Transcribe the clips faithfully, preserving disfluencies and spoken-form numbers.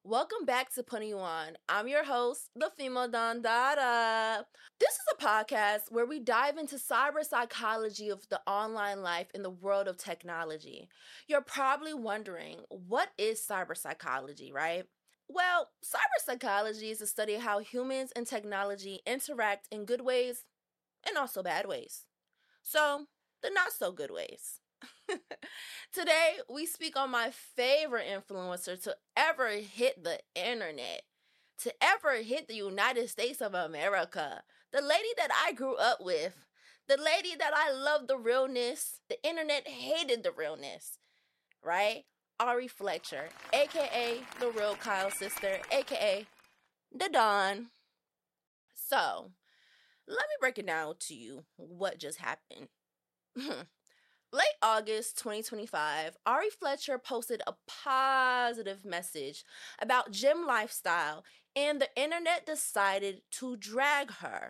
Welcome back to Putting You On. I'm your host, the female Don Dada. This is a podcast where we dive into cyber psychology of the online life in the world of technology. You're probably wondering, what is cyber psychology, right? Well, cyber psychology is a study of how humans and technology interact in good ways and also bad ways. So, the not so good ways. Today, we speak on my favorite influencer to ever hit the internet, to ever hit the United States of America, the lady that I grew up with, the lady that I loved the realness, the internet hated the realness, right? Ari Fletcher, aka the real Kyle sister, aka the Dawn. So, let me break it down to you what just happened. Late August twenty twenty-five, Ari Fletcher posted a positive message about gym lifestyle, and the internet decided to drag her.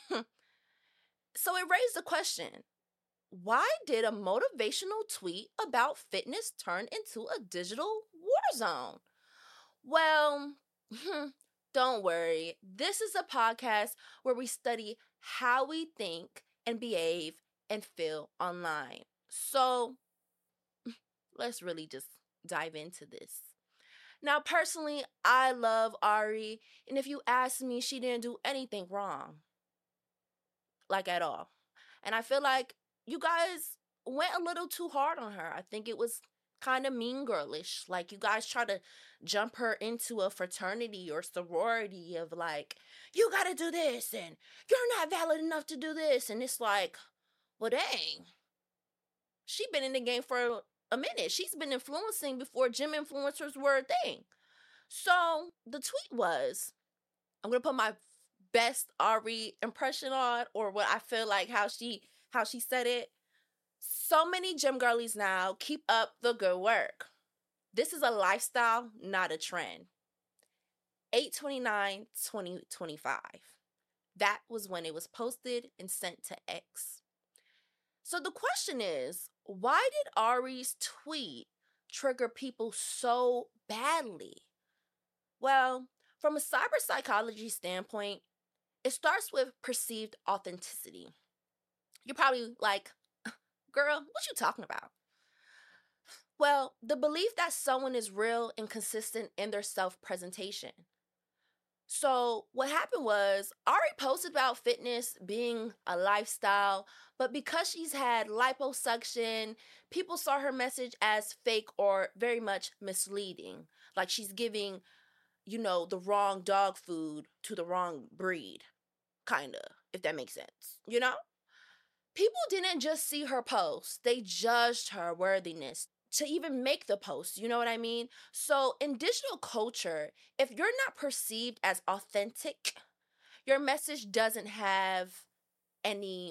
So it raised the question, why did a motivational tweet about fitness turn into a digital war zone? Well, don't worry. This is a podcast where we study how we think and behave and feel online. So let's really just dive into this. Now, personally, I love Ari, and if you ask me, she didn't do anything wrong. Like, at all. And I feel like you guys went a little too hard on her. I think it was kind of mean girlish. Like, you guys try to jump her into a fraternity or sorority of like, you gotta do this, and you're not valid enough to do this. And it's like, well, dang. She been in the game for a minute. She's been influencing before gym influencers were a thing. So the tweet was, I'm gonna put my best Ari impression on, or what I feel like how she how she said it. So many gym girlies now, keep up the good work. This is a lifestyle, not a trend. eight twenty-nine twenty twenty-five. That was when it was posted and sent to X. So the question is, why did Ari's tweet trigger people so badly? Well, from a cyber psychology standpoint, it starts with perceived authenticity. You're probably like, girl, what you talking about? Well, the belief that someone is real and consistent in their self-presentation. So what happened was Ari posted about fitness being a lifestyle, but because she's had liposuction, people saw her message as fake or very much misleading. Like she's giving, you know, the wrong dog food to the wrong breed, kind of, if that makes sense, you know? People didn't just see her post, they judged her worthiness to even make the post, you know what I mean? So in digital culture, if you're not perceived as authentic, your message doesn't have any,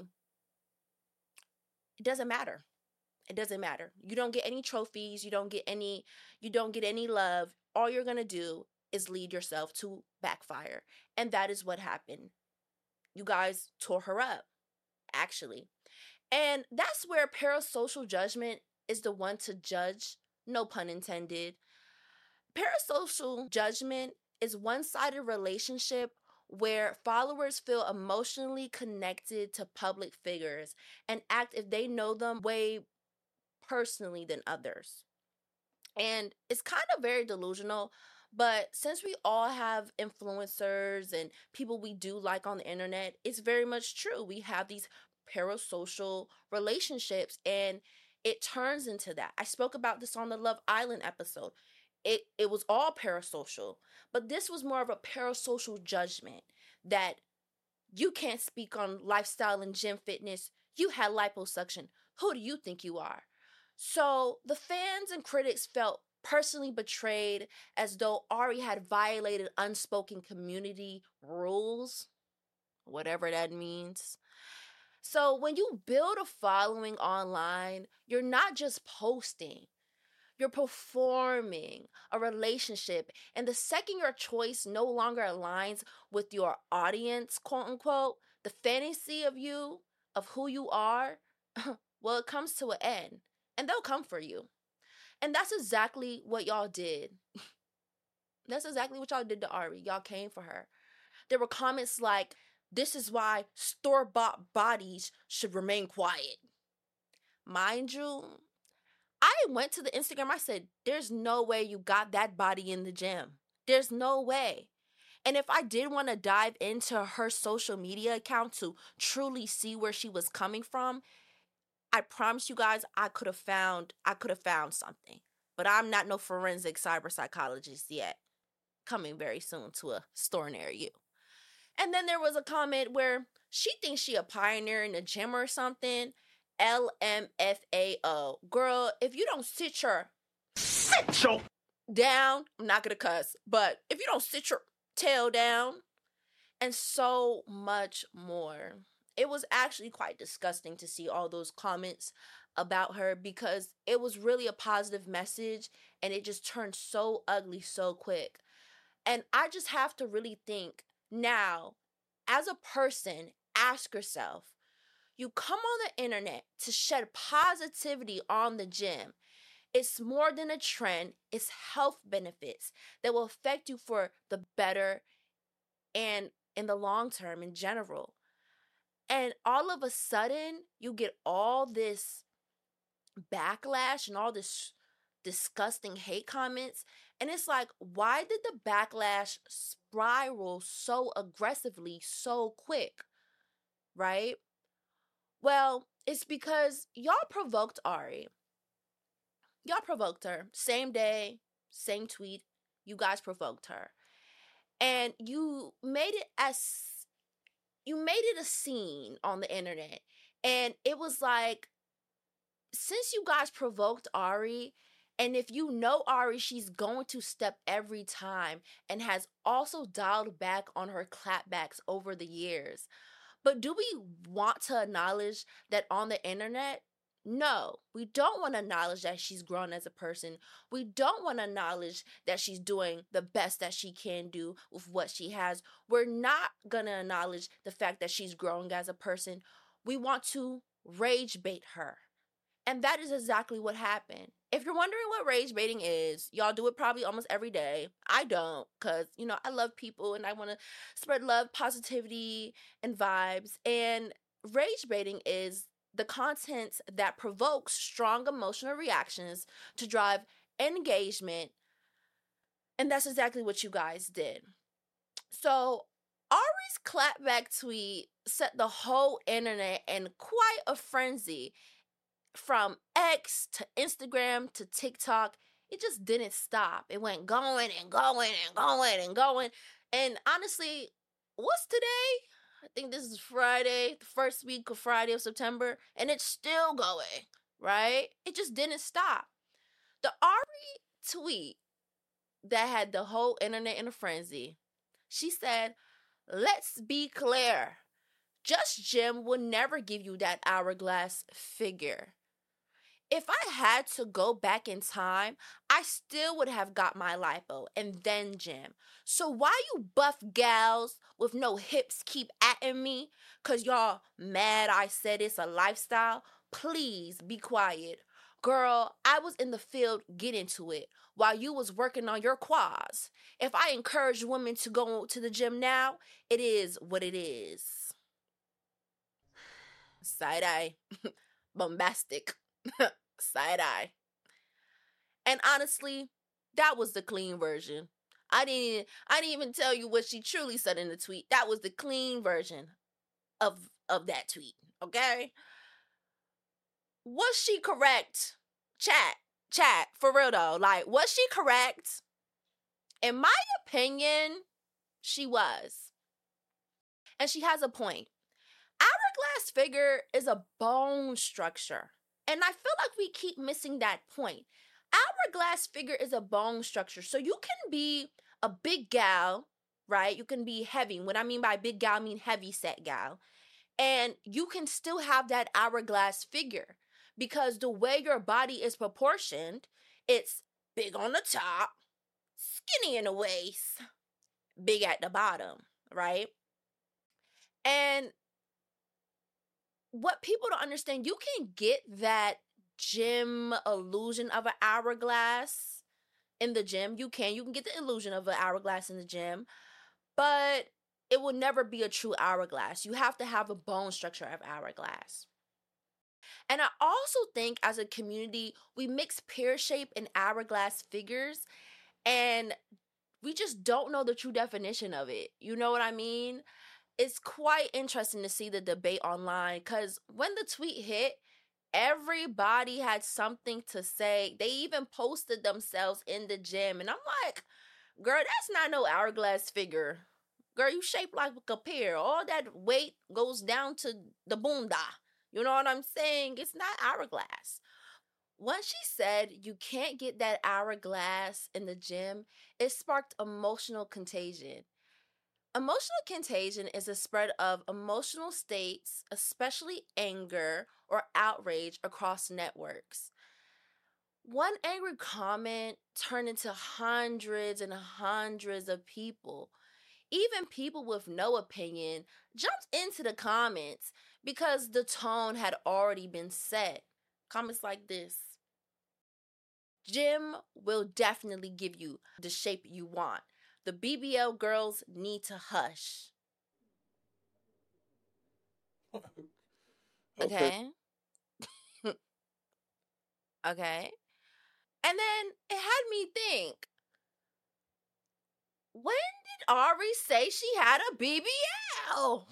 it doesn't matter. It doesn't matter. You don't get any trophies, you don't get any, you don't get any love. All you're going to do is lead yourself to backfire. And that is what happened. You guys tore her up, actually. And that's where parasocial judgment is the one to judge, no pun intended. Parasocial judgment is one-sided relationship where followers feel emotionally connected to public figures and act if they know them way personally than others. And it's kind of very delusional, but since we all have influencers and people we do like on the internet, it's very much true. We have these parasocial relationships and it turns into that. I spoke about this on the Love Island episode. It it was all parasocial, but this was more of a parasocial judgment that you can't speak on lifestyle and gym fitness. You had liposuction. Who do you think you are? So the fans and critics felt personally betrayed as though Ari had violated unspoken community rules, whatever that means. So when you build a following online, you're not just posting, you're performing a relationship. And the second your choice no longer aligns with your audience, quote unquote, the fantasy of you, of who you are, well, it comes to an end. And they'll come for you. And that's exactly what y'all did. That's exactly what y'all did to Ari. Y'all came for her. There were comments like, this is why store-bought bodies should remain quiet. Mind you, I went to the Instagram. I said, there's no way you got that body in the gym. There's no way. And if I did want to dive into her social media account to truly see where she was coming from, I promise you guys I could have found I could have found something. But I'm not no forensic cyber psychologist yet. Coming very soon to a store near you. And then there was a comment where she thinks she a pioneer in the gym or something. L M F A O. Girl, if you don't sit your sit your down, I'm not gonna cuss, but if you don't sit your tail down, and so much more. It was actually quite disgusting to see all those comments about her because it was really a positive message and it just turned so ugly so quick. And I just have to really think now, as a person, ask yourself, you come on the internet to shed positivity on the gym. It's more than a trend, it's health benefits that will affect you for the better and in the long term in general. And all of a sudden, you get all this backlash and all this disgusting hate comments. And it's like, why did the backlash spiral so aggressively so quick? Right? Well, it's because y'all provoked Ari. Y'all provoked her. Same day, same tweet. You guys provoked her. And you made it as you made it a scene on the internet. And it was like, since you guys provoked Ari, and if you know Ari, she's going to step every time and has also dialed back on her clapbacks over the years. But do we want to acknowledge that on the internet? No, we don't want to acknowledge that she's grown as a person. We don't want to acknowledge that she's doing the best that she can do with what she has. We're not going to acknowledge the fact that she's growing as a person. We want to rage bait her. And that is exactly what happened. If you're wondering what rage baiting is, y'all do it probably almost every day. I don't, because, you know, I love people and I want to spread love, positivity, and vibes. And rage baiting is the content that provokes strong emotional reactions to drive engagement. And that's exactly what you guys did. So Ari's clapback tweet set the whole internet in quite a frenzy. From X to Instagram to TikTok, it just didn't stop. It went going and going and going and going. And honestly, what's today? I think this is Friday, the first week of Friday of September, and it's still going, right? It just didn't stop. The Ari tweet that had the whole internet in a frenzy, she said, let's be clear. Just Gym will never give you that hourglass figure. If I had to go back in time, I still would have got my lipo and then gym. So why you buff gals with no hips keep atting me? Cause y'all mad I said it's a lifestyle? Please be quiet. Girl, I was in the field getting to it while you was working on your quads. If I encourage women to go to the gym now, it is what it is. Side eye. Bombastic. Side eye. And honestly, that was the clean version. I didn't even, I didn't even tell you what she truly said in the tweet. That was the clean version of of that tweet, okay? Was she correct? Chat, chat, for real though. Like, was she correct? In my opinion, she was. And she has a point. Hourglass figure is a bone structure. And I feel like we keep missing that point. Hourglass figure is a bone structure. So you can be a big gal, right? You can be heavy. What I mean by big gal, I mean heavy set gal. And you can still have that hourglass figure because the way your body is proportioned, it's big on the top, skinny in the waist, big at the bottom, right? And what people don't understand, you can get that gym illusion of an hourglass in the gym. You can. You can get the illusion of an hourglass in the gym, but it will never be a true hourglass. You have to have a bone structure of hourglass. And I also think as a community, we mix pear shape and hourglass figures, and we just don't know the true definition of it. You know what I mean? It's quite interesting to see the debate online because when the tweet hit, everybody had something to say. They even posted themselves in the gym. And I'm like, girl, that's not no hourglass figure. Girl, you shaped like a pear. All that weight goes down to the bunda. You know what I'm saying? It's not hourglass. Once she said you can't get that hourglass in the gym, it sparked emotional contagion. Emotional contagion is a spread of emotional states, especially anger or outrage, across networks. One angry comment turned into hundreds and hundreds of people. Even people with no opinion jumped into the comments because the tone had already been set. Comments like this: Gym will definitely give you the shape you want. The B B L girls need to hush. Okay. Okay. Okay. And then it had me think, when did Ari say she had a B B L?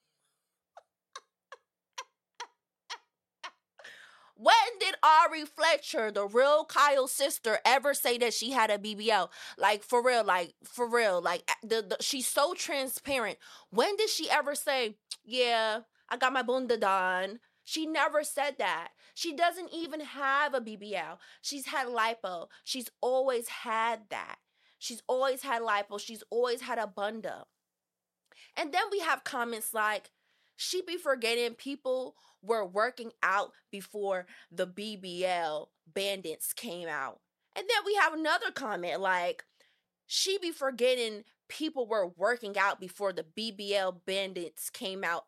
When did Ari Fletcher, the real Kyle's sister, ever say that she had a B B L? Like, for real, like, for real. Like, the, the she's so transparent. When did she ever say, yeah, I got my bunda done? She never said that. She doesn't even have a B B L. She's had lipo. She's always had that. She's always had lipo. She's always had a bunda. And then we have comments like, she be forgetting people were working out before the B B L bandits came out. And then we have another comment like, she be forgetting people were working out before the B B L bandits came out.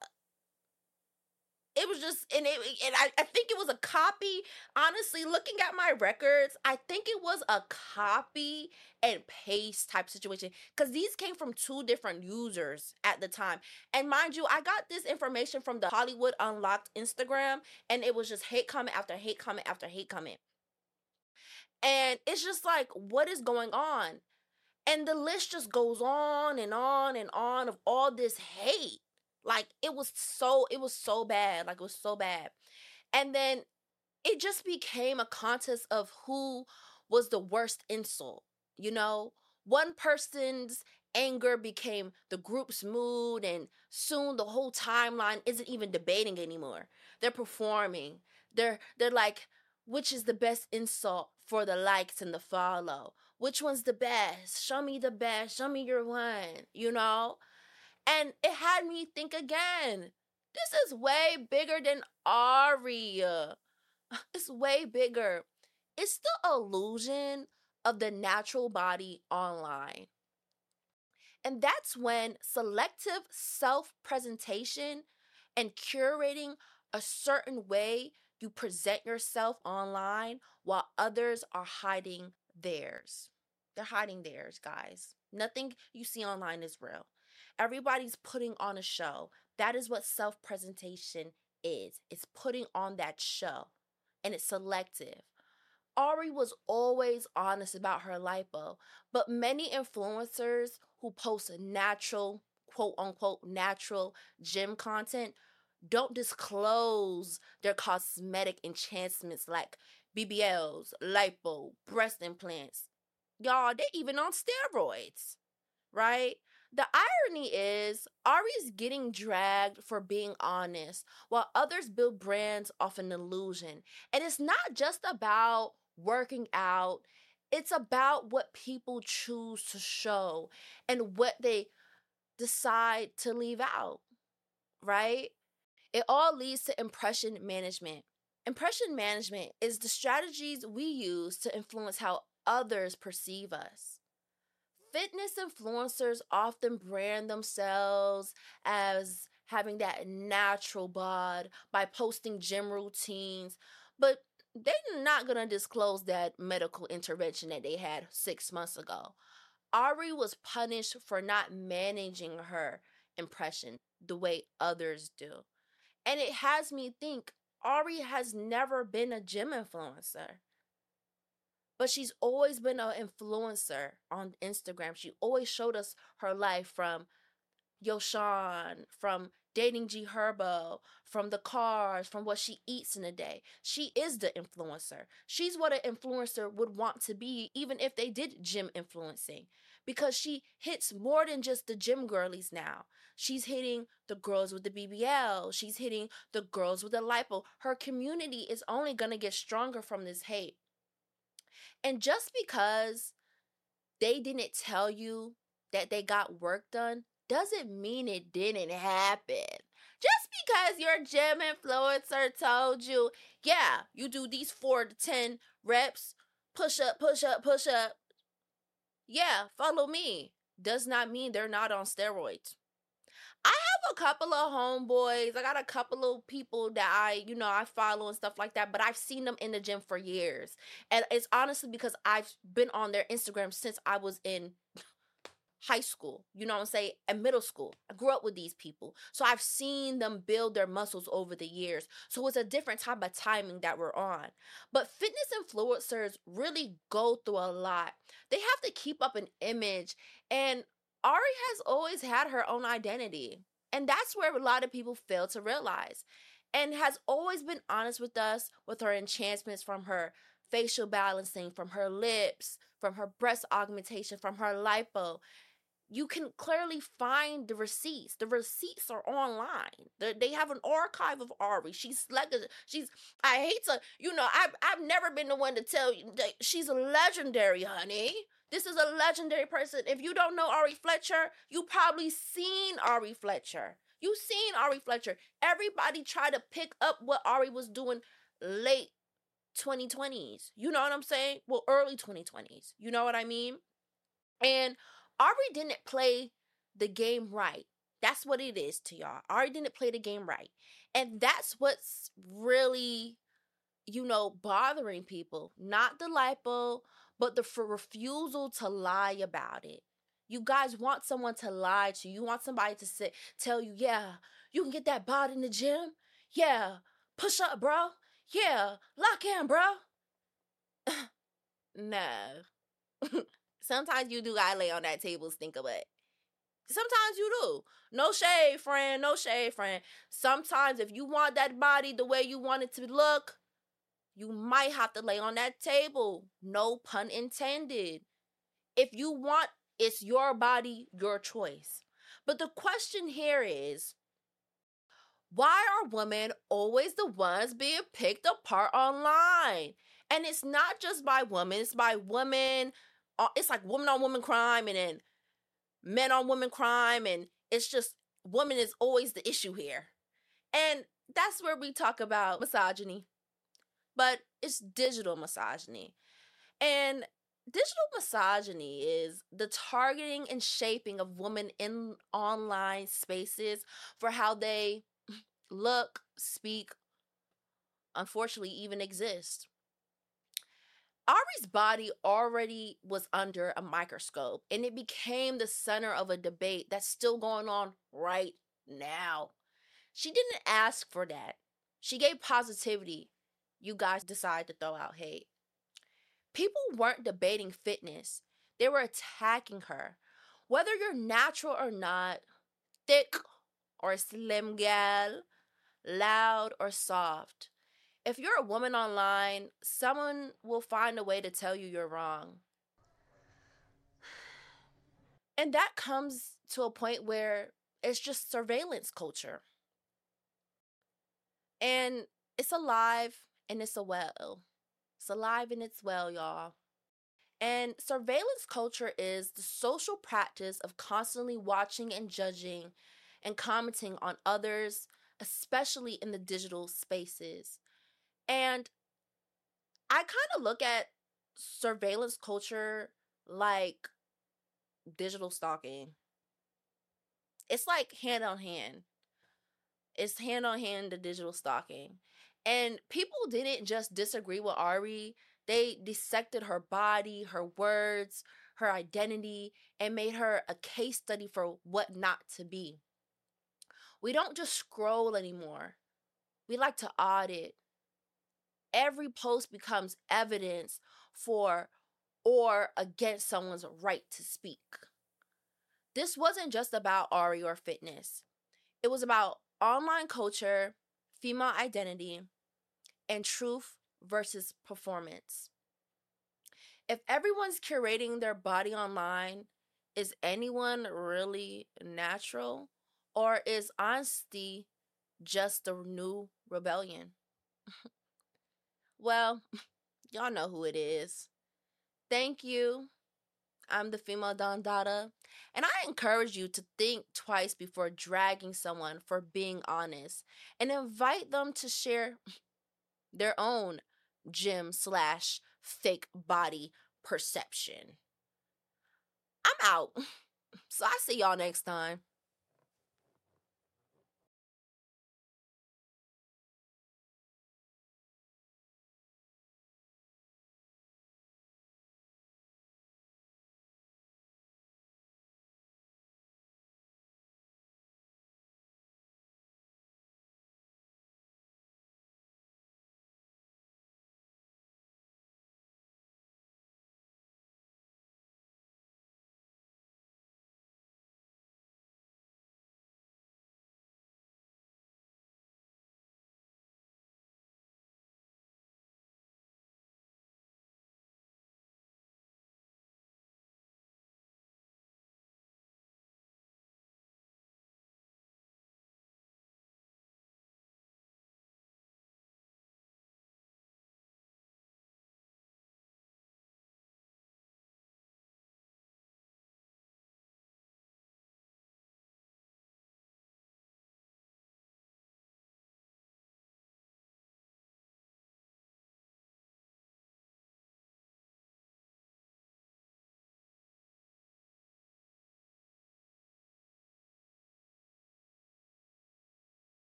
It was just, and it, and I, I think it was a copy. Honestly, looking at my records, I think it was a copy and paste type situation because these came from two different users at the time. And mind you, I got this information from the Hollywood Unlocked Instagram, and it was just hate comment after hate comment after hate comment. And it's just like, what is going on? And the list just goes on and on and on of all this hate. Like, it was so, it was so bad. Like, it was so bad. And then it just became a contest of who was the worst insult. You know, one person's anger became the group's mood, and soon the whole timeline isn't even debating anymore. They're performing. They're they're like, which is the best insult for the likes and the follow? Which one's the best? Show me the best. Show me your one. You know? And it had me think again. This is way bigger than Ari. It's way bigger. It's the illusion of the natural body online. And that's when selective self presentation and curating a certain way you present yourself online while others are hiding theirs. They're hiding theirs, guys. Nothing you see online is real. Everybody's putting on a show. That is what self presentation is. It's putting on that show, and it's selective. Ari was always honest about her lipo, but many influencers who post natural, quote unquote, natural gym content don't disclose their cosmetic enhancements like B B Ls, lipo, breast implants. Y'all, they even on steroids, right? The irony is, Ari's getting dragged for being honest, while others build brands off an illusion. And it's not just about working out, it's about what people choose to show and what they decide to leave out, right? It all leads to impression management. Impression management is the strategies we use to influence how others perceive us. Fitness influencers often brand themselves as having that natural bod by posting gym routines, but they're not going to disclose that medical intervention that they had six months ago. Ari was punished for not managing her impression the way others do. And it has me think Ari has never been a gym influencer, but she's always been an influencer on Instagram. She always showed us her life from Yoshan, from dating G Herbo, from the cars, from what she eats in a day. She is the influencer. She's what an influencer would want to be, even if they did gym influencing, because she hits more than just the gym girlies now. She's hitting the girls with the B B L. She's hitting the girls with the lipo. Her community is only going to get stronger from this hate. And just because they didn't tell you that they got work done doesn't mean it didn't happen. Just because your gym influencer told you, yeah, you do these four to ten reps, push up, push up, push up, yeah, follow me, does not mean they're not on steroids. I have a couple of homeboys. I got a couple of people that I, you know, I follow and stuff like that, but I've seen them in the gym for years. And it's honestly because I've been on their Instagram since I was in high school, you know what I'm saying, and middle school. I grew up with these people. So I've seen them build their muscles over the years. So it's a different type of timing that we're on. But fitness influencers really go through a lot. They have to keep up an image. And Ari has always had her own identity. And that's where a lot of people fail to realize. And has always been honest with us with her enhancements, from her facial balancing, from her lips, from her breast augmentation, from her lipo. You can clearly find the receipts. The receipts are online. They, they have an archive of Ari. She's like, a, she's, I hate to, you know, I've, I've never been the one to tell you that she's a legendary, honey. This is a legendary person. If you don't know Ari Fletcher, you probably seen Ari Fletcher. You seen Ari Fletcher. Everybody tried to pick up what Ari was doing late twenty twenties. You know what I'm saying? Well, early twenty twenties. You know what I mean? And Ari didn't play the game right. That's what it is to y'all. Ari didn't play the game right. And that's what's really, you know, bothering people. Not the lipo, but the f- refusal to lie about it. You guys want someone to lie to you. You want somebody to say, tell you, yeah, you can get that body in the gym. Yeah, push up, bro. Yeah, lock in, bro. No. Sometimes you do gotta lay on that table, stink of it. Sometimes you do. No shade, friend. No shade, friend. Sometimes if you want that body the way you want it to look, you might have to lay on that table. No pun intended. If you want, it's your body, your choice. But the question here is, why are women always the ones being picked apart online? And it's not just by women, it's by women. It's like woman on woman crime, and then men on women crime. And it's just, woman is always the issue here. And that's where we talk about misogyny. But it's digital misogyny. And digital misogyny is the targeting and shaping of women in online spaces for how they look, speak, unfortunately even exist. Ari's body already was under a microscope, and it became the center of a debate that's still going on right now. She didn't ask for that. She gave positivity. You guys decide to throw out hate. People weren't debating fitness. They were attacking her. Whether you're natural or not, thick or slim gal, loud or soft. If you're a woman online, someone will find a way to tell you you're wrong. And that comes to a point where it's just surveillance culture. And it's alive and it's a well. It's alive and it's well, y'all. And surveillance culture is the social practice of constantly watching and judging and commenting on others, especially in the digital spaces. And I kind of look at surveillance culture like digital stalking. It's like hand on hand. It's hand on hand to digital stalking. And people didn't just disagree with Ari, they dissected her body, her words, her identity, and made her a case study for what not to be. We don't just scroll anymore, we like to audit. Every post becomes evidence for or against someone's right to speak. This wasn't just about Ari or fitness, it was about online culture, female identity, and truth versus performance. If everyone's curating their body online, is anyone really natural? Or is honesty just the new rebellion? Well, y'all know who it is. Thank you. I'm the female Don Dada, and I encourage you to think twice before dragging someone for being honest and invite them to share their own gym slash fake body perception. I'm out. So I see y'all next time.